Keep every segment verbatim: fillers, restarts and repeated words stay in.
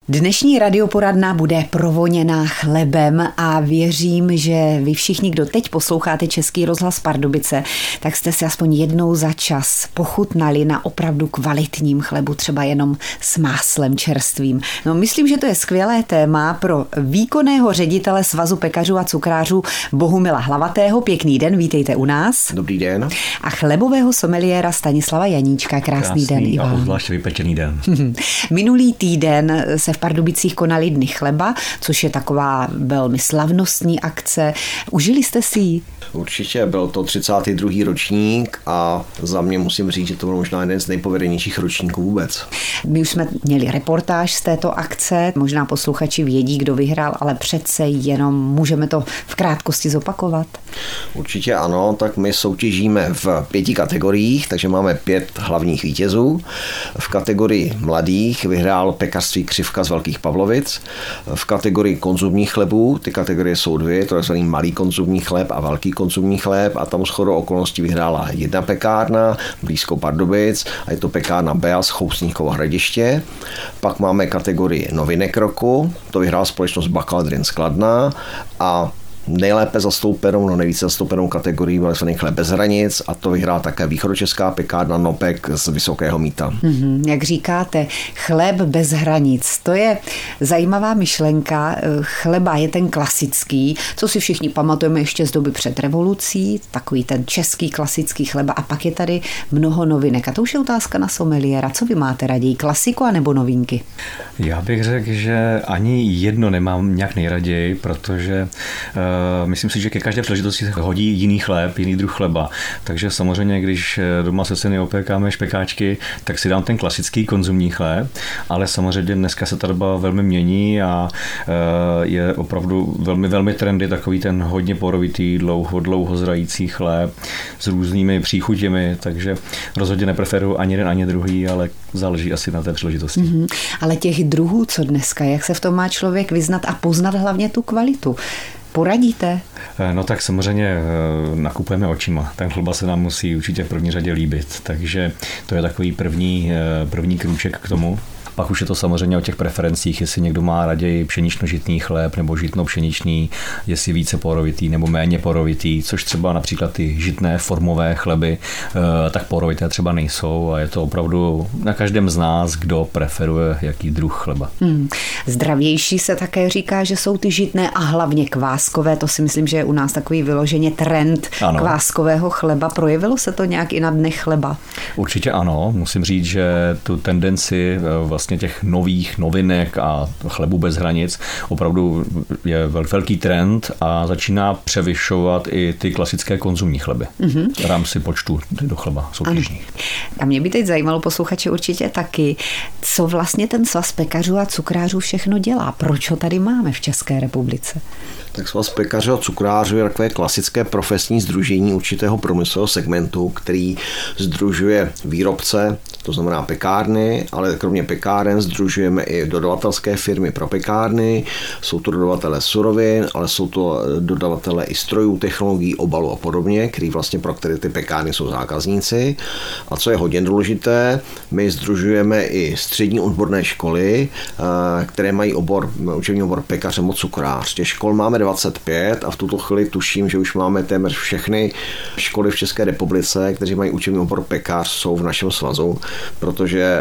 Dnešní radioporadna bude provoněná chlebem a věřím, že vy všichni, kdo teď posloucháte Český rozhlas Pardubice, tak jste si aspoň jednou za čas pochutnali na opravdu kvalitním chlebu, třeba jenom s máslem čerstvým. No, myslím, že to je skvělé téma pro výkonného ředitele Svazu pekařů a cukrářů Bohumila Hlavatého. Pěkný den, vítejte u nás. Dobrý den. A chlebového someliéra Stanislava Janíčka. Krásný, Krásný den i vám. A obzvlášť vypečený den. Minulý týden se v Pardubicích konaly Dny chleba, což je taková velmi slavnostní akce. Užili jste si ji? Určitě, byl to třicátý druhý ročník a za mě musím říct, že to byl možná jeden z nejpovedenějších ročníků vůbec. My už jsme měli reportáž z této akce, možná posluchači vědí, kdo vyhrál, ale přece jenom můžeme to v krátkosti zopakovat. Určitě ano, tak my soutěžíme v pěti kategoriích, takže máme pět hlavních vítězů. V kategorii mladých vyhrál pekařství Křivka z Velkých Pavlovic. V kategorii konzumních chlebů, ty kategorie jsou dvě, to je takzvaný malý konzumní chléb a velký konzumní chléb, a tam shodou okolností vyhrála jedna pekárna blízko Pardubic a je to pekárna Bea z Chousníkovo Hradiště. Pak máme kategorii novinek roku, to vyhrála společnost Bakaladrin z Kladna, a nejlépe zastoupenou, no nejvíce zastoupenou kategorii byl takzvaný chléb bez hranic, a to vyhrál také východočeská pekárna Nopek z Vysokého Mýta. Mm-hmm, jak říkáte, chléb bez hranic, to je zajímavá myšlenka. Chleba je ten klasický, co si všichni pamatujeme ještě z doby před revolucí, takový ten český klasický chleba, a pak je tady mnoho novinek. A to už je otázka na someliéra. Co vy máte raději, klasiku anebo novinky? Já bych řekl, že ani jedno nemám nějak nejraději, protože uh, myslím si, že ke každé příležitosti se hodí jiný chléb, jiný druh chleba. Takže samozřejmě, když doma se syny opékáme špekáčky, tak si dám ten klasický konzumní chléb, ale samozřejmě dneska se ta doba velmi mění a uh, je opravdu velmi, velmi trendy takový ten hodně porovitý, dlouho, dlouho zrající chléb s různými příchutěmi, takže rozhodně nepreferuji ani jeden, ani druhý, ale záleží asi na té příležitosti. Mm-hmm. Ale těch druhů, co dneska, jak se v tom má člověk vyznat a poznat hlavně tu kvalitu? Poradíte? No tak samozřejmě nakupujeme očima. Ten chleba se nám musí určitě v první řadě líbit, takže to je takový první, první krůček k tomu. Pak už je to samozřejmě o těch preferencích, jestli někdo má raději pšenično-žitný chléb nebo žitno-pšeničný, jestli více porovitý nebo méně porovitý, což třeba například ty žitné formové chleby tak porovité třeba nejsou, a je to opravdu na každém z nás, kdo preferuje jaký druh chleba. Hmm. Zdravější se také říká, že jsou ty žitné a hlavně kváskové. To si myslím, že je u nás takový vyloženě trend ano. Kváskového chleba. Projevilo se to nějak i na Dnech chleba? Určitě ano. Musím říct, že tu tendenci vlastně těch nových novinek a chlebu bez hranic opravdu je velký trend a začíná převyšovat i ty klasické konzumní chleby. Mm-hmm. V rámci počtu do chleba soutěžních. A mě by teď zajímalo, posluchače určitě taky, co vlastně ten Svaz pekařů a cukrářů všechno dělá. Proč ho tady máme v České republice? Tak Svaz pekařů a cukrářů je takové klasické profesní sdružení určitého průmyslového segmentu, který sdružuje výrobce, to znamená pekárny, ale kromě pekáren sdružujeme i dodavatelské firmy pro pekárny, jsou to dodavatelé surovin, ale jsou to dodavatelé i strojů, technologií, obalu a podobně, který vlastně pro které ty pekárny jsou zákazníci. A co je hodně důležité, my sdružujeme i střední odborné školy, které mají obor, učební obor pekař nebo cukrář. Těch škol máme dvacet pět a v tuto chvíli tuším, že už máme téměř všechny školy v České republice, kteří mají učební obor pekař, jsou v našem svazu, protože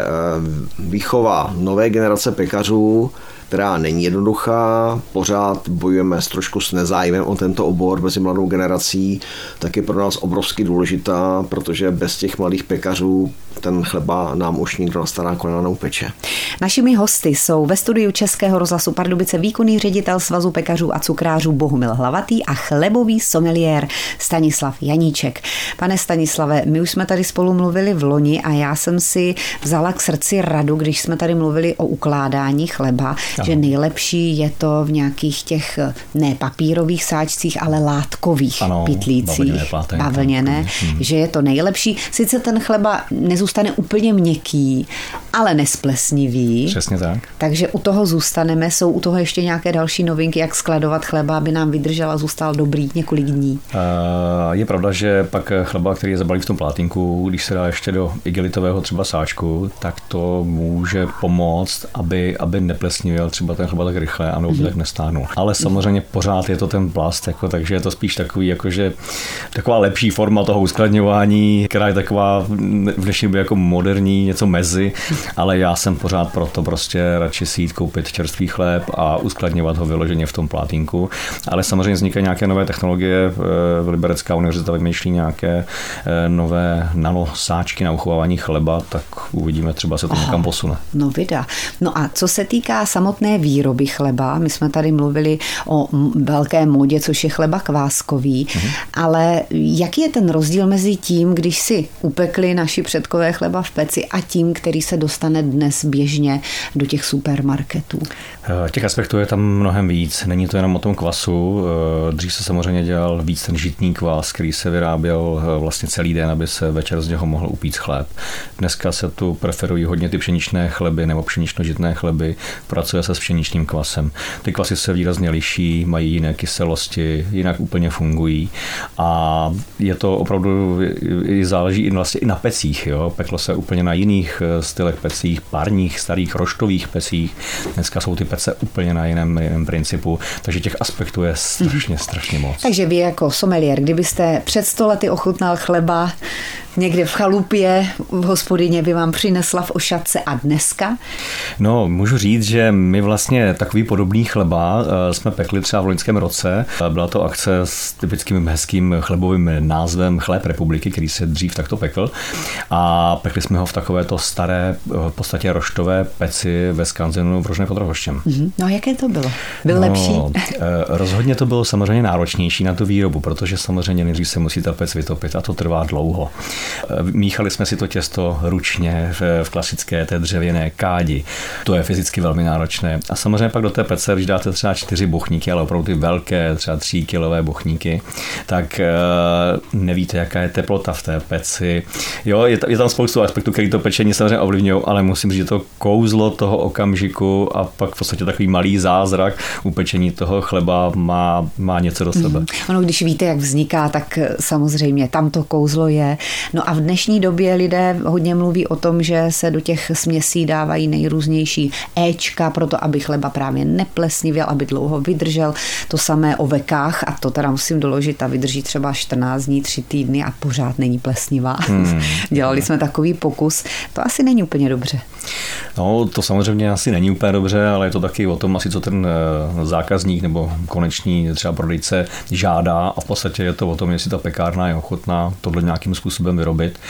výchova nové generace pekařů, která není jednoduchá, pořád bojujeme s trošku s nezájmem o tento obor mezi mladou generací, tak je pro nás obrovsky důležitá, protože bez těch mladých pekařů ten chleba nám už nikdo na stará kolena neupeče. Našimi hosty jsou ve studiu Českého rozhlasu Pardubice výkonný ředitel Svazu pekařů a cukrářů Bohumil Hlavatý a chlebový someliér Stanislav Janíček. Pane Stanislave, my už jsme tady spolu mluvili v loni a já jsem si vzala k srdci radu, když jsme tady mluvili o ukládání chleba, ano. Že nejlepší je to v nějakých těch ne papírových sáčcích, ale látkových ano, pytlících, bavlněné, bavlněné hmm. že je to nejlepší. Sice ten chleba nezůstane úplně měkký, ale nesplesnivý. Přesně tak. Takže u toho zůstaneme. Jsou u toho ještě nějaké další novinky, jak skladovat chleba, aby nám vydržel a zůstal dobrý několik dní? Je pravda, že pak chleba, který je zabalí v tom plátínku, když se dá ještě do igelitového třeba sáčku, tak to může pomoct, aby, aby neplesnivěl třeba ten chleba tak rychle a nebo by tak nestánul. Ale samozřejmě pořád je to ten plast, jako, takže je to spíš takový, jakože taková lepší forma toho uskladňování, která je taková v dnešní době jako moderní, něco mezi, ale já jsem pořád proto prostě radši si jít koupit čerstvý chléb a uskladňovat ho vyloženě v tom plátínku. Ale samozřejmě vznikají nějaké nové technologie, Liberecká univerzita vymýšlí nějaké nové nanosáčky na uchovávání chleba, tak uvidíme, třeba se to někam posune. No vida. No a co se týká samotné výroby chleba, my jsme tady mluvili o velké módě, což je chleba kváskový, mhm. ale jaký je ten rozdíl mezi tím, když si upekli naši předkové chleba v peci a tím, který se dostane dnes běžně do těch supermarketů? Těch aspektů je tam mnohem víc. Není to jenom o tom kvasu. Dřív se samozřejmě dělal víc ten žitný kvas, který se vyráběl vlastně celý den, aby se večer z něho mohl upít chléb. Dneska se tu preferují hodně ty pšeničné chleby nebo pšenično-žitné chleby. Pracuje se s pšeničným kvasem. Ty kvasy se výrazně liší, mají jiné kyselosti, jinak úplně fungují. A je to opravdu, záleží i vlastně i na pecích. Jo? Peklo se úplně na jiných stylech pecích, párních, starých roštových pecích. Dneska jsou ty pece úplně na jiném, jiném principu, takže těch aspektů je strašně, strašně moc. Takže vy jako sommelier, kdybyste před sto lety ochutnal chleba někde v chalupě, v hospodině by vám přinesla v ošatce a dneska? No, můžu říct, že my vlastně takový podobný chleba jsme pekli třeba v loňském roce. Byla to akce s typickým hezkým chlebovým názvem Chléb republiky, který se dřív takto pekl. A pekli jsme ho v takovéto staré, v podstatě roštové peci ve Skanzenu v Rožné pod Rohoštěm. Mm-hmm. No, jaké to bylo? Byl no, lepší? Rozhodně to bylo samozřejmě náročnější na tu výrobu, protože samozřejmě nejdřív se musí ta pec vytopit a to trvá dlouho. Míchali jsme si to těsto ručně v, v klasické té dřevěné kádi. To je fyzicky velmi náročné. A samozřejmě pak do té pece, když dáte třeba čtyři bochníky, ale opravdu ty velké, třeba tří kilové bochníky, tak nevíte, jaká je teplota v té peci. Jo, je, je tam spoustu aspektů, který to pečení samozřejmě ovlivňují, ale musím říct, že to kouzlo toho okamžiku a pak v podstatě takový malý zázrak upečení toho chleba má, má něco do sebe. Mm. Ono, když víte, jak vzniká, tak samozřejmě tam to kouzlo je. No a v dnešní době lidé hodně mluví o tom, že se do těch směsí dávají nejrůznější éčka, proto aby chleba právě neplesnivěl, aby dlouho vydržel. To samé o vekách, a to teda musím doložit, a vydrží třeba čtrnáct dní, tři týdny a pořád není plesnivá. Hmm. Dělali jsme takový pokus. To asi není úplně dobře. No, to samozřejmě asi není úplně dobře, ale je to taky o tom asi, co ten zákazník nebo konečný třeba prodejce žádá a v podstatě je to o tom, jestli ta pekárna je ochotná tohle nějakým způsobem vyrobit.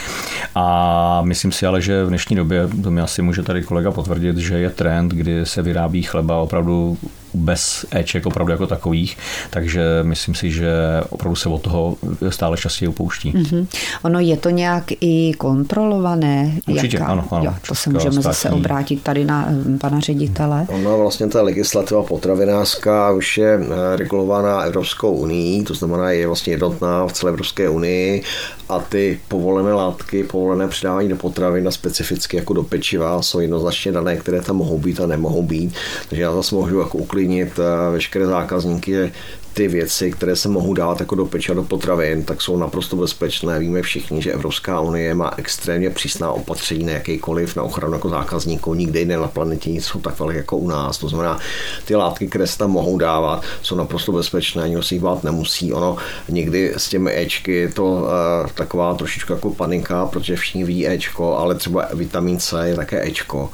A myslím si ale, že v dnešní době, to mi asi může tady kolega potvrdit, že je trend, kdy se vyrábí chleba opravdu bez éček opravdu jako takových, takže myslím si, že opravdu se od toho stále častěji upouští. Mm-hmm. Ono je to nějak i kontrolované? Určitě, jaká? ano. ano jo, to se můžeme státní. Zase obrátit tady na pana ředitele. Ono vlastně ta legislativa potravinářská už je regulovaná Evropskou unii, to znamená, je vlastně jednotná v celé Evropské unii a ty povolené látky, povolené přidávání do potravin a specificky jako do pečiva jsou jednoznačně dané, které tam mohou být a nemohou být. Takže já zase můžu jako uklidnit veškeré zákazníky, že ty věci, které se mohou dávat jako do pečiva, do potravin, tak jsou naprosto bezpečné. Víme všichni, že Evropská unie má extrémně přísná opatření na jakýkoliv na ochranu jako zákazníků. Nikde jinde na planetě nic jsou tak velké jako u nás. To znamená, ty látky, které se tam mohou dávat, jsou naprosto bezpečné, nikdo si jich bát nemusí. Ono někdy s těmi éčky je to uh, taková trošičku jako panika, protože všichni ví éčko, ale třeba vitamin C je také éčko.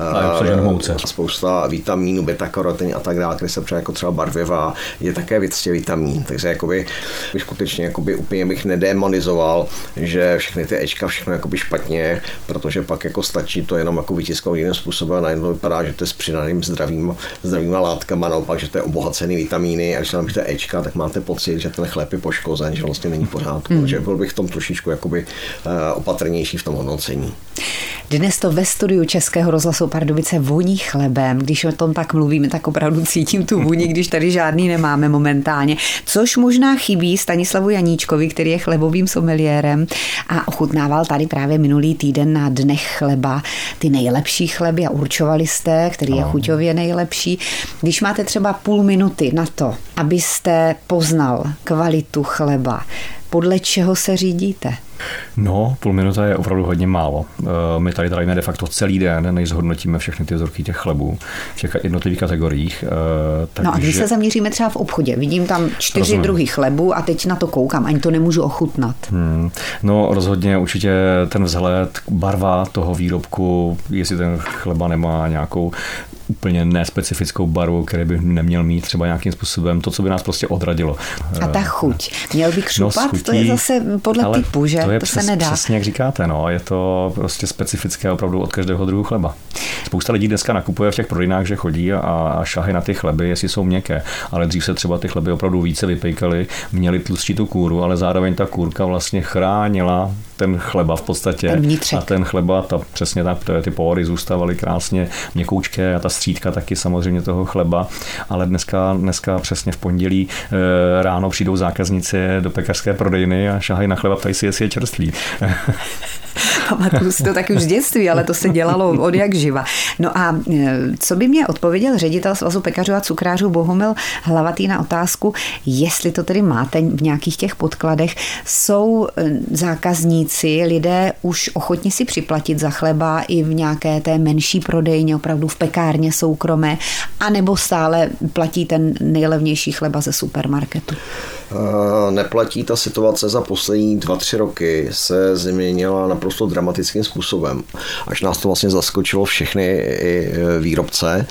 Uh, spousta vitamínů, beta-karotin a tak dále, které se třeba jako třeba barviva, je také věcně vitamin, takže jakoby, bych skutečně jakoby úplně bych nedemonizoval, že všechny ty éčka, všechno jakoby špatně, protože pak jako stačí to jenom jako vytisknout jiným způsobem a najednou vypadá, že to je s přidaným zdravým, zdravýma látkama, naopak, že to je obohacený vitamíny a když tam máte éčka, tak máte pocit, že ten chléb je poškozen, že vlastně není pořádku, mm. takže byl bych v tom trošičku jakoby opatrnější v tom hodnocení. Dnes to ve studiu Českého rozhlasu Pardubice voní chlebem. Když o tom tak mluvíme, tak opravdu cítím tu vůni, když tady žádný nemáme moment. momentálně, což možná chybí Stanislavu Janíčkovi, který je chlebovým someliérem a ochutnával tady právě minulý týden na Dnech chleba ty nejlepší chleby a určovali jste, který je chuťově nejlepší. Když máte třeba půl minuty na to, abyste poznal kvalitu chleba, podle čeho se řídíte? No, půl minuta je opravdu hodně málo. My tady trávíme de facto celý den, než zhodnotíme všechny ty vzorky těch chlebů v těch jednotlivých kategoriích. Takže... No a když se zaměříme třeba v obchodě, vidím tam čtyři Rozumím. druhy chlebu a teď na to koukám, ani to nemůžu ochutnat. Hmm. No rozhodně určitě ten vzhled, barva toho výrobku, jestli ten chleba nemá nějakou úplně nespecifickou barvu, který by neměl mít třeba nějakým způsobem to, co by nás prostě odradilo. A ta chuť. Měl bych šupat? No, chutí, to je zase podle typu, že? To, je to přes, se nedá. Přesně jak říkáte, no. Je to prostě specifické opravdu od každého druhu chleba. Spousta lidí dneska nakupuje v těch prodejnách, že chodí a, a šahy na ty chleby, jestli jsou měkké, ale dřív se třeba ty chleby opravdu více vypejkaly, měly tlustší tu kůru, ale zároveň ta kůrka vlastně chránila ten chleba v podstatě. Ten vnitřek. A ten chleba, ta, přesně tak, ty pory zůstávaly krásně měkoučké a ta střídka taky samozřejmě toho chleba, ale dneska, dneska přesně v pondělí e, ráno přijdou zákazníci do pekařské prodejny a šahají na chleba, ptají si, jestli je čerstvý. Pamatuju si to taky už z dětství, ale to se dělalo od jak živa. No a co by mě odpověděl ředitel Svazu pekařů a cukrářů Bohumil Hlavatý na otázku, jestli to tedy máte v nějakých těch podkladech, jsou zákazníci, lidé už ochotni si připlatit za chleba i v nějaké té menší prodejně, opravdu v pekárně soukromé, anebo stále platí ten nejlevnější chleba ze supermarketu? Neplatí. Ta situace za poslední dva, tři roky se změnila naprosto dramatickým způsobem. Až nás to vlastně zaskočilo všechny i výrobce,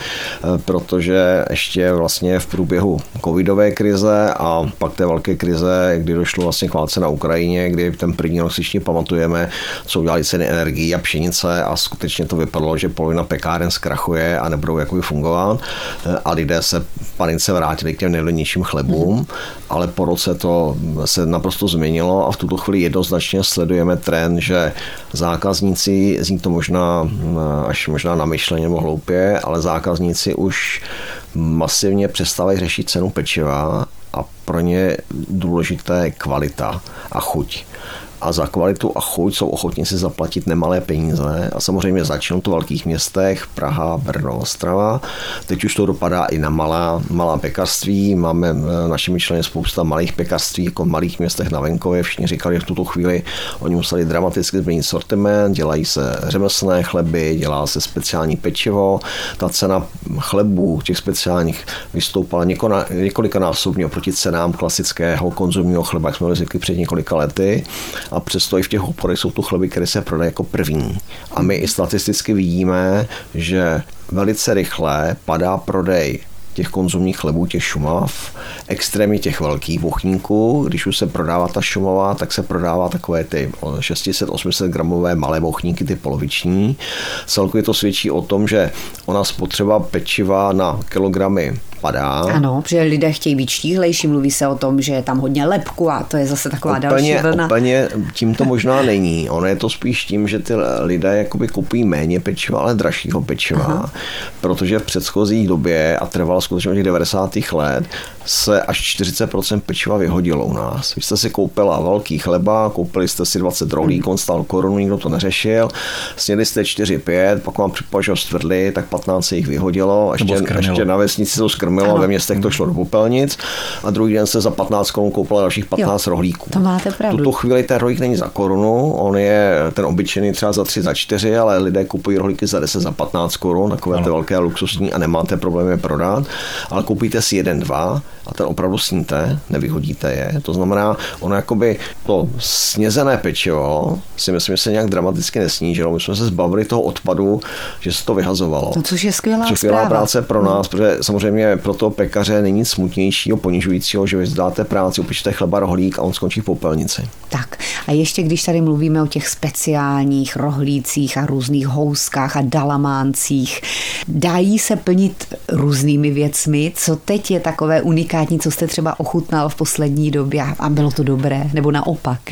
protože ještě vlastně v průběhu covidové krize a pak té velké krize, kdy došlo vlastně k válce na Ukrajině, kdy ten první rok si ještě pamatujeme, co udělali ceny energií a pšenice a skutečně to vypadalo, že polovina pekáren zkrachuje a nebudou jakoby fungovat a lidé se v panice vrátili k těm nejlevnějším chlebům, mm. ale po roce to se naprosto změnilo a v tuto chvíli jednoznačně sledujeme trend, že zákazníci, zní to možná až možná namyšleně nebo hloupě, ale zákazníci už masivně přestávají řešit cenu pečiva a pro ně důležité kvalita a chuť. A za kvalitu a chuť jsou ochotní si zaplatit nemalé peníze a samozřejmě začnou to v velkých městech, Praha, Brno, Ostrava. Teď už to dopadá i na malá, malá pekařství. Máme našimi členy spousta malých pekařství, jako v malých městech na venkově. Všichni říkali, že v tuto chvíli oni museli dramaticky změnit sortiment, dělají se řemeslné chleby, dělá se speciální pečivo. Ta cena chlebů, těch speciálních, vystoupala několikanásobně oproti cenám klasického konzumního chleba, jak jsme byli zvyklí před několika lety. A přesto i v těch obchodech jsou tu chleby, které se prodají jako první. A my i statisticky vidíme, že velice rychle padá prodej těch konzumních chlebů, těch šumav, extrémně těch velkých bochníků. Když už se prodává ta šumavá, tak se prodává takové ty šest set osm set gramové malé bochníky, ty poloviční. Celkově to svědčí o tom, že ona spotřeba pečiva na kilogramy padá. Ano, protože lidé chtějí být štíhlejší, mluví se o tom, že je tam hodně lepku a to je zase taková úplně, další vlna. Úplně tím to možná není. Ono je to spíš tím, že ty lidé jakoby kupují méně pečiva, ale dražšího pečiva, aha, protože v předchozí době a trvalo skutečně od těch devadesátých let se až čtyřicet procent pečiva vyhodilo u nás. Vy jste si koupila velký chleba, koupili jste si dvacet rohlíků, on stál korunu, nikdo to neřešil, snědli jste čtyři pět, pak vám připadlo, že ho stvrdli, tak patnáct se jich vyhodilo, ještě, ještě na vesnici to skrmilo, ve městech to šlo do popelnic a druhý den se za patnáct korun koupila dalších patnáct jo, rohlíků. To máte pravdu. Tuto chvíli ten rohlík není za korunu, on je ten obyčejný třeba za tři, za čtyři, ale lidé kupují rohlíky za deset, za patnáct korun, takové ty velké luxusní a nemáte problém je prodat, ale koupíte si jeden, dva a ten opravdu sníte, nevyhodíte je. To znamená, ono jakoby to snězené pečivo si myslím, že se nějak dramaticky nesnížilo. My jsme se zbavili toho odpadu, že se to vyhazovalo. No, což je skvělá což skvělá práce pro nás, no. Protože samozřejmě pro toho pekaře není nic smutnějšího, ponižujícího, že vy zdáte práci, upečete chleba rohlík a on skončí v popelnici. Tak a ještě když tady mluvíme o těch speciálních rohlících a různých houskách a dalamáncích, dají se plnit různými věcmi, co teď je takové unikátní, co jste třeba ochutnal v poslední době a bylo to dobré, nebo naopak? Tak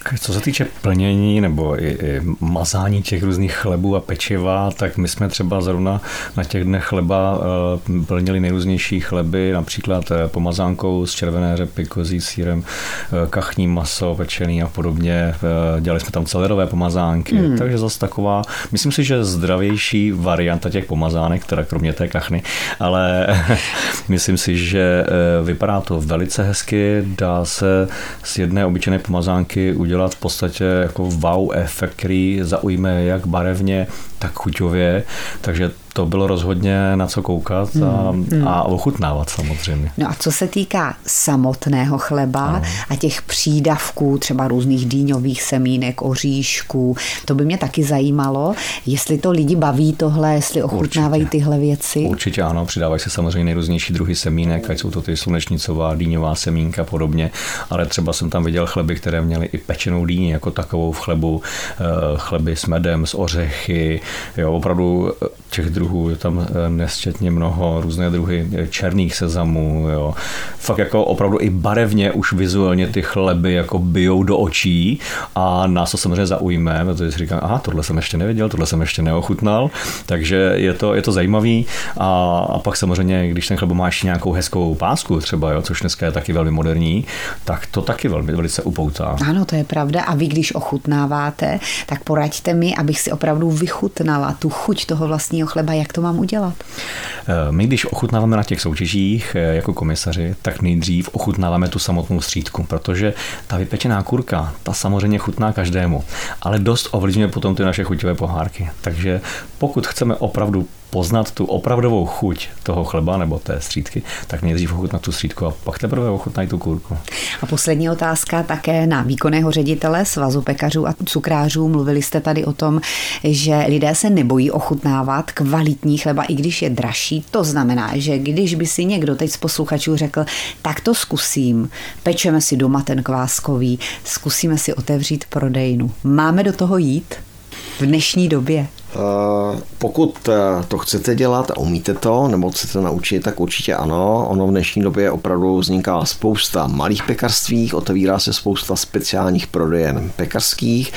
Co se týče plnění nebo i, i mazání těch různých chlebů a pečiva, tak my jsme třeba zrovna na těch dnech chleba plnili nejrůznější chleby, například pomazánkou z červené řepy, kozí sýrem, kachní maso, pečený a podobně. Dělali jsme tam celerové pomazánky, hmm. takže zase taková, myslím si, že zdravější varianta těch pomazánek, teda kromě té kachny, ale myslím si, že vypadá to velice hezky, dá se z jedné obyčejné pomazánky udělat v podstatě jako wow efekt, který zaujme jak barevně, tak chuťově, takže to bylo rozhodně na co koukat a, hmm. a ochutnávat samozřejmě. No a co se týká samotného chleba ano. a těch přídavků, třeba různých dýňových semínek, oříšků, to by mě taky zajímalo, jestli to lidi baví tohle, jestli ochutnávají Určitě. tyhle věci. Určitě ano, přidávají se samozřejmě nejrůznější druhy semínek, ať jsou to ty slunečnicová, dýňová semínka a podobně, ale třeba jsem tam viděl chleby, které měly i pečenou dýni jako takovou v chlebu, chleby s medem, s ořechy, jo, opravdu těch druhů je tam nesčetně mnoho, různé druhy černých sezamů, jo. Fakt jako opravdu i barevně už vizuálně ty chleby jako bijou do očí a nás to samozřejmě zaujme, protože si říkám, aha, tohle jsem ještě nevěděl, tohle jsem ještě neochutnal, takže je to, je to zajímavý a, a pak samozřejmě, když ten chleba má ještě nějakou hezkou pásku třeba, jo, což dneska je taky velmi moderní, tak to taky velmi velice upoutá. Ano, to je pravda a vy, když ochutnáváte, tak poraďte mi, abych si opravdu vychutnala tu chuť toho vlastního chleba, jak to mám udělat? My, když ochutnáváme na těch soutěžích jako komisaři, tak nejdřív ochutnáváme tu samotnou střídku, protože ta vypečená kurka, ta samozřejmě chutná každému, ale dost ovlivňuje potom ty naše chuťové pohárky. Takže pokud chceme opravdu poznat tu opravdovou chuť toho chleba nebo té střídky, tak nejdřív ochutnat tu střídku a pak teprve ochutnají tu kurku. A poslední otázka také na výkonného ředitele Svazu pekařů a cukrářů. Mluvili jste tady o tom, že lidé se nebojí ochutnávat kvalitní chleba, i když je dražší. To znamená, že když by si někdo teď z posluchačů řekl, tak to zkusím, pečeme si doma ten kváskový, zkusíme si otevřít prodejnu. Máme do toho jít v dnešní době? Pokud to chcete dělat a umíte to, nebo chcete naučit, tak určitě ano. Ono v dnešní době opravdu vzniká spousta malých pekařství, otevírá se spousta speciálních prodejen pekařských.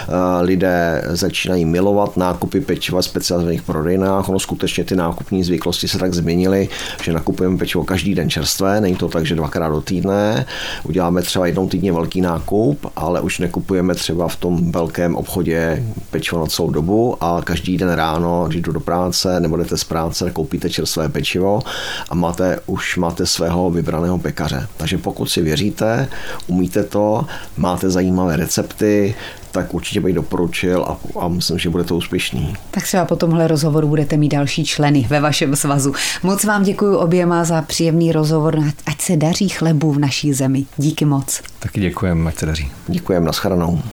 Lidé začínají milovat nákupy pečiva v specializovaných prodejnách. Ono skutečně ty nákupní zvyklosti se tak změnily, že nakupujeme pečivo každý den čerstvé. Není to tak, že dvakrát do týdne. Uděláme třeba jednou týdně velký nákup, ale už nekupujeme třeba v tom velkém obchodě pečivo na celou dobu a každý den ráno, když jdu do práce nebo jdete z práce, koupíte čerstvé pečivo a máte, už máte svého vybraného pekaře. Takže pokud si věříte, umíte to, máte zajímavé recepty, tak určitě bych doporučil a, a myslím, že bude to úspěšný. Tak třeba po tomhle rozhovoru budete mít další členy ve vašem svazu. Moc vám děkuji oběma za příjemný rozhovor. Ať se daří chlebu v naší zemi. Díky moc. Taky děkujeme, ať se daří. Děkujeme, nashledanou.